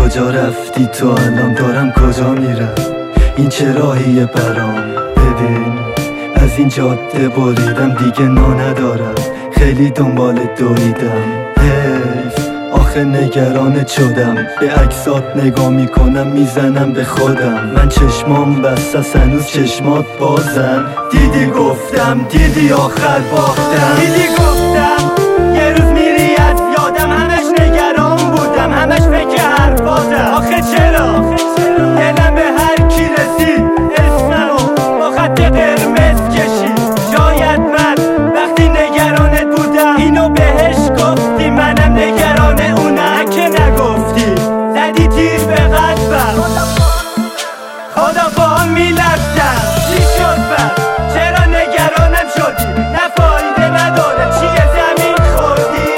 کجا رفتی تو الان دارم کجا میرم این چه راهیه برام ببین از این جاده بریدم دیگه ندارم خیلی دنبال دویدم حیف آخه نگرانت شدم به عکسات نگاه میکنم میزنم به خودم من چشمام بسته هنوز چشمات بازن دیدی گفتم دیدی آخر باختم دیدی گفتم یه روز میری از یادم همش نگران بودم همش فکر حرفاتم آخه چرا دلم به هر کی رسید اسممو با خط قرمز کشید شاید من وقتی نگرانت بودم اینو بهش گفتی منم نگران اونه که نگفتی زدی تیر به قلبم خدا با هم میلفتم چی شد بس چرا نگرانم شدی نه فایده نداره چیه زمین خوردی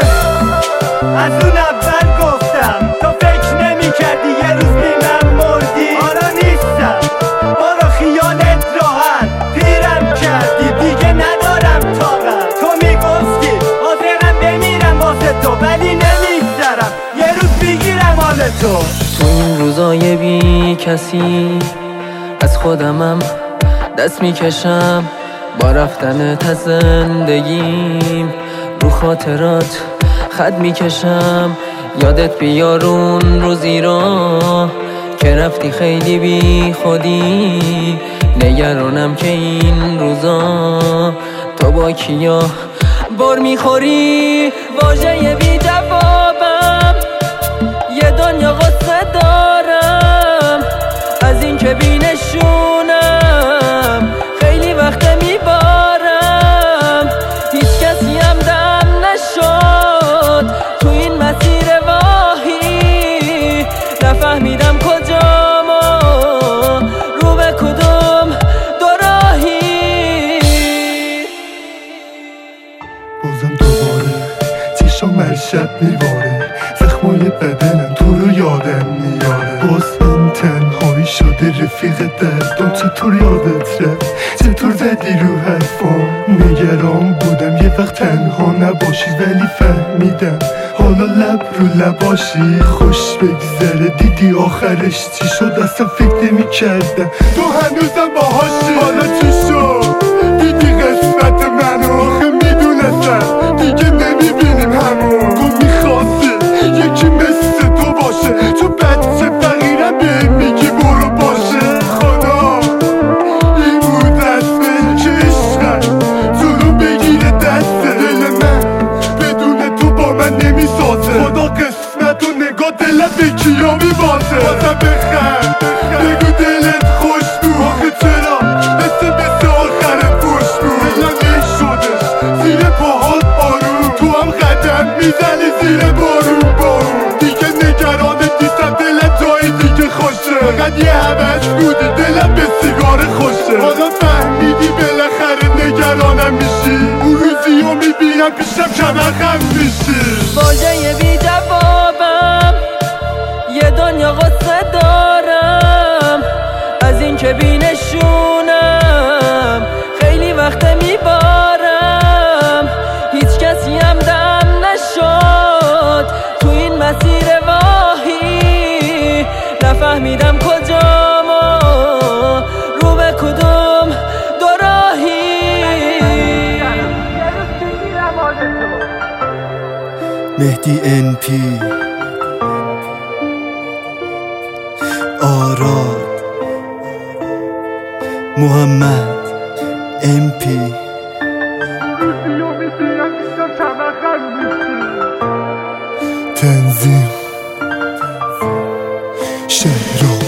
از اون اول گفتم تو فکر نمی کردی یه روز بی من مردی آرا نیستم برو خیالت راحت پیرم کردی دیگه ندارم طاقت تو میگفتی حاضرم بمیرم واسه تو ولی نمیگذرم یه روز بگیرم حال تو این روزای بی کسی از خودمم دست میکشم با رفتنت از زندگیم رو خاطرات خط میکشم یادت بیار اون روزی را که رفتی خیلی بی خودی نگرانم که این روزا تو با کیا بار میخوری واژه بی جوابم یه دنیا قصه دارم از این که بینشونم خیلی وقت میبارم هیچ کسی هم دم نشد تو این مسیر واهی نفهمیدم کجا ما رو به کدوم دو راهی بازم دوباره چشام هر شب میباره زخمای بدنم تو رو یادم میاره باز این تنهایی شده رفیق دردم چطور یادت رفت چطور زدی رو حرفام نگران بودم یه وقت تنها نباشی ولی فهمیدم حالا لب رو لباشی خوش بگذره دیدی آخرش چی شد اصلا فکر نمی کردم تو هنوزم باهاشی حالا چی شد دیدی قسمت منو آخه میدونستم دیگه نمیبینیم همون تو میخواستی یکی مثل تو باشه تو بچه فقیرم به میگی برو باشه خدا این بود رسمه که عشقم تو رو بگیره دسته دل من بدون تو با من نمیسازه خدا قسمت و نگاه دلم به کیا میبازه بازم بخند بگو دلت خوش بود آخه چرا مثل آخر پوش بود دلم نشدش زیر پاهات آروم تو هم قدم میزنی زیر بارون دیگه نگرانت نیستم دلم جای دیگه خوشه فقط یه همش بودی دلم به سیگار خوشه حالا فهمیدی بالاخره نگرانم میشی اون روزی رو میبینم پیشم کمرخم میشی واژه بی جوابم یه دنیا قصه دارم از این که بینشونم خیلی وقت میبارم هیچ کسی هم دم نشد تو این مسیر واهی نفهمیدم کجا ما رو به کدوم دو راهی مهدی NP آراد محمد MP تنظیم شهرام